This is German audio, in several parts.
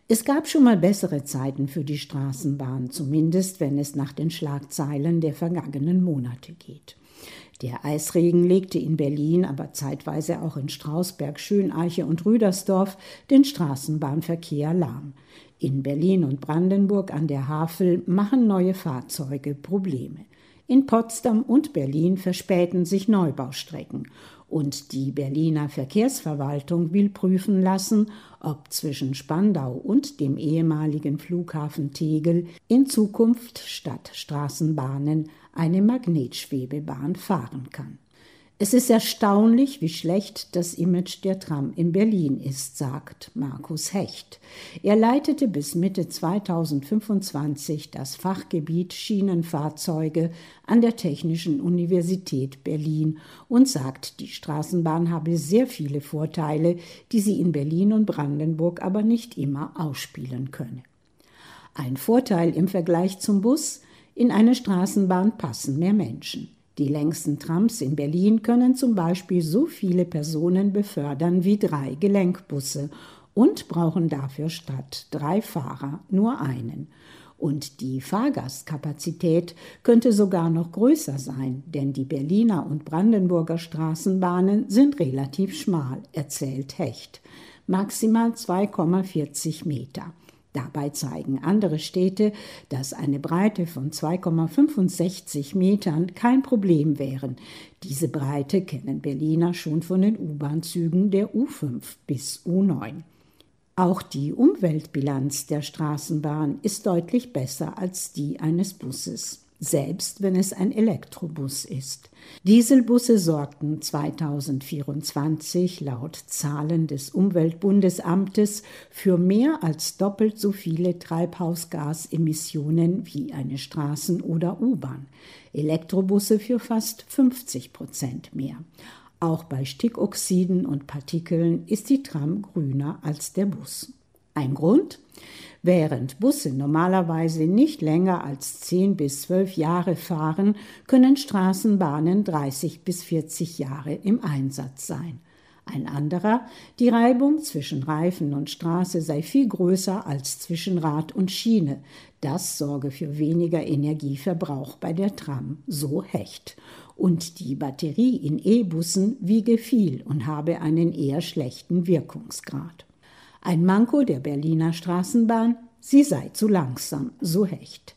Es gab schon mal bessere Zeiten für die Straßenbahn, zumindest wenn es nach den Schlagzeilen der vergangenen Monate geht. Der Eisregen legte in Berlin, aber zeitweise auch in Strausberg, Schöneiche und Rüdersdorf den Straßenbahnverkehr lahm. In Berlin und Brandenburg an der Havel machen neue Fahrzeuge Probleme. In Potsdam und Berlin verspäten sich Neubaustrecken. Und die Berliner Verkehrsverwaltung will prüfen lassen, ob zwischen Spandau und dem ehemaligen Flughafen Tegel in Zukunft statt Straßenbahnen eine Magnetschwebebahn fahren kann. Es ist erstaunlich, wie schlecht das Image der Tram in Berlin ist, sagt Markus Hecht. Er leitete bis Mitte 2025 das Fachgebiet Schienenfahrzeuge an der Technischen Universität Berlin und sagt, die Straßenbahn habe sehr viele Vorteile, die sie in Berlin und Brandenburg aber nicht immer ausspielen könne. Ein Vorteil im Vergleich zum Bus: in eine Straßenbahn passen mehr Menschen. Die längsten Trams in Berlin können zum Beispiel so viele Personen befördern wie 3 Gelenkbusse und brauchen dafür statt 3 Fahrer nur einen. Und die Fahrgastkapazität könnte sogar noch größer sein, denn die Berliner und Brandenburger Straßenbahnen sind relativ schmal, erzählt Hecht. Maximal 2,40 Meter. Dabei zeigen andere Städte, dass eine Breite von 2,65 Metern kein Problem wären. Diese Breite kennen Berliner schon von den U-Bahn-Zügen der U5 bis U9. Auch die Umweltbilanz der Straßenbahn ist deutlich besser als die eines Busses, selbst wenn es ein Elektrobus ist. Dieselbusse sorgten 2024 laut Zahlen des Umweltbundesamtes für mehr als doppelt so viele Treibhausgasemissionen wie eine Straßen- oder U-Bahn. Elektrobusse für fast 50% mehr. Auch bei Stickoxiden und Partikeln ist die Tram grüner als der Bus. Ein Grund? Während Busse normalerweise nicht länger als 10 bis 12 Jahre fahren, können Straßenbahnen 30 bis 40 Jahre im Einsatz sein. Ein anderer: die Reibung zwischen Reifen und Straße sei viel größer als zwischen Rad und Schiene. Das sorge für weniger Energieverbrauch bei der Tram, so Hecht. Und die Batterie in E-Bussen wiege viel und habe einen eher schlechten Wirkungsgrad. Ein Manko der Berliner Straßenbahn: sie sei zu langsam, so Hecht.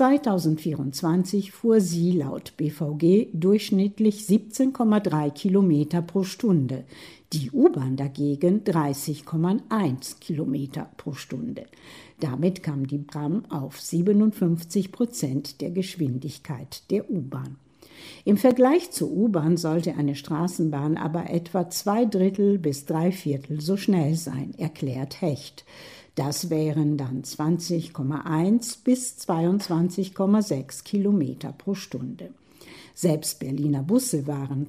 2024 fuhr sie laut BVG durchschnittlich 17,3 Kilometer pro Stunde, die U-Bahn dagegen 30,1 Kilometer pro Stunde. Damit kam die Tram auf 57% der Geschwindigkeit der U-Bahn. Im Vergleich zur U-Bahn sollte eine Straßenbahn aber etwa 2/3 bis 3/4 so schnell sein, erklärt Hecht. Das wären dann 20,1 bis 22,6 Kilometer pro Stunde. Selbst Berliner Busse waren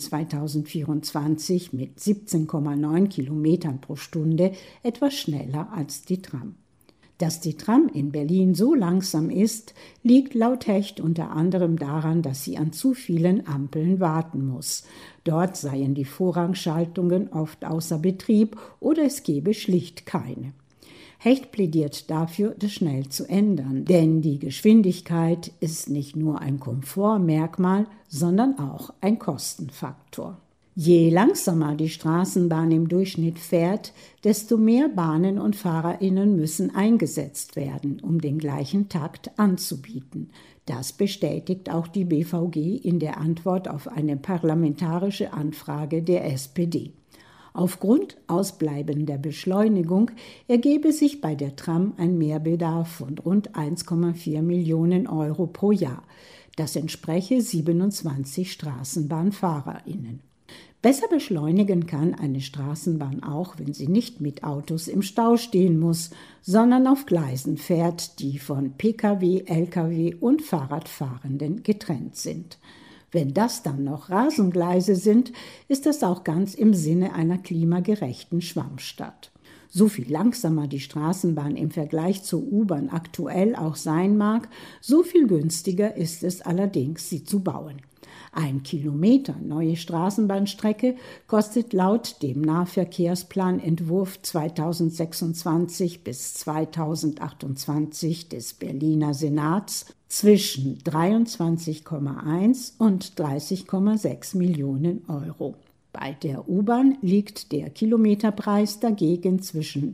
2024 mit 17,9 Kilometern pro Stunde etwas schneller als die Tram. Dass die Tram in Berlin so langsam ist, liegt laut Hecht unter anderem daran, dass sie an zu vielen Ampeln warten muss. Dort seien die Vorrangschaltungen oft außer Betrieb oder es gebe schlicht keine. Hecht plädiert dafür, das schnell zu ändern, denn die Geschwindigkeit ist nicht nur ein Komfortmerkmal, sondern auch ein Kostenfaktor. Je langsamer die Straßenbahn im Durchschnitt fährt, desto mehr Bahnen und FahrerInnen müssen eingesetzt werden, um den gleichen Takt anzubieten. Das bestätigt auch die BVG in der Antwort auf eine parlamentarische Anfrage der SPD. Aufgrund ausbleibender Beschleunigung ergebe sich bei der Tram ein Mehrbedarf von rund 1,4 Millionen Euro pro Jahr. Das entspreche 27 StraßenbahnfahrerInnen. Besser beschleunigen kann eine Straßenbahn auch, wenn sie nicht mit Autos im Stau stehen muss, sondern auf Gleisen fährt, die von Pkw, Lkw und Fahrradfahrenden getrennt sind. Wenn das dann noch Rasengleise sind, ist das auch ganz im Sinne einer klimagerechten Schwammstadt. So viel langsamer die Straßenbahn im Vergleich zur U-Bahn aktuell auch sein mag, so viel günstiger ist es allerdings, sie zu bauen. 1 Kilometer neue Straßenbahnstrecke kostet laut dem Nahverkehrsplanentwurf 2026 bis 2028 des Berliner Senats zwischen 23,1 und 30,6 Millionen Euro. Bei der U-Bahn liegt der Kilometerpreis dagegen zwischen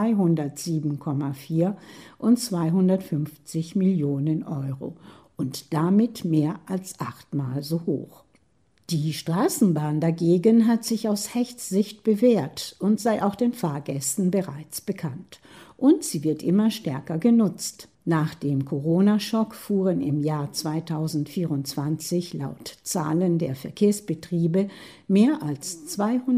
207,4 und 250 Millionen Euro und damit mehr als 8-mal so hoch. Die Straßenbahn dagegen hat sich aus Hechts Sicht bewährt und sei auch den Fahrgästen bereits bekannt. Und sie wird immer stärker genutzt. Nach dem Corona-Schock fuhren im Jahr 2024 laut Zahlen der Verkehrsbetriebe mehr als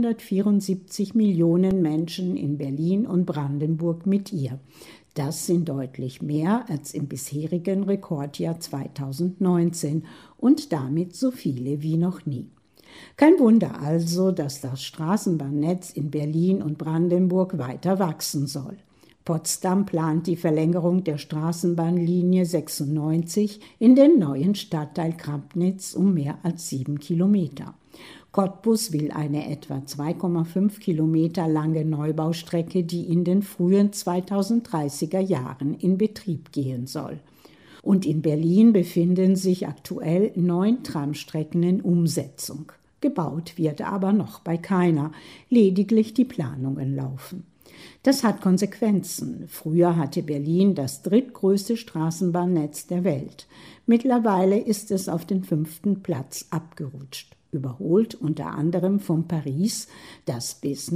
274 Millionen Menschen in Berlin und Brandenburg mit ihr. Das sind deutlich mehr als im bisherigen Rekordjahr 2019 und damit so viele wie noch nie. Kein Wunder also, dass das Straßenbahnnetz in Berlin und Brandenburg weiter wachsen soll. Potsdam plant die Verlängerung der Straßenbahnlinie 96 in den neuen Stadtteil Krampnitz um mehr als 7 Kilometer. Cottbus will eine etwa 2,5 Kilometer lange Neubaustrecke, die in den frühen 2030er Jahren in Betrieb gehen soll. Und in Berlin befinden sich aktuell 9 Tramstrecken in Umsetzung. Gebaut wird aber noch bei keiner, lediglich die Planungen laufen. Das hat Konsequenzen. Früher hatte Berlin das drittgrößte Straßenbahnnetz der Welt. Mittlerweile ist es auf den 5. Platz abgerutscht. Überholt unter anderem von Paris, das bis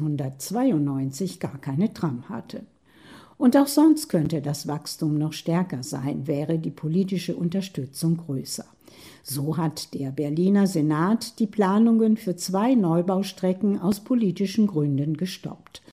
1992 gar keine Tram hatte. Und auch sonst könnte das Wachstum noch stärker sein, wäre die politische Unterstützung größer. So hat der Berliner Senat die Planungen für 2 Neubaustrecken aus politischen Gründen gestoppt.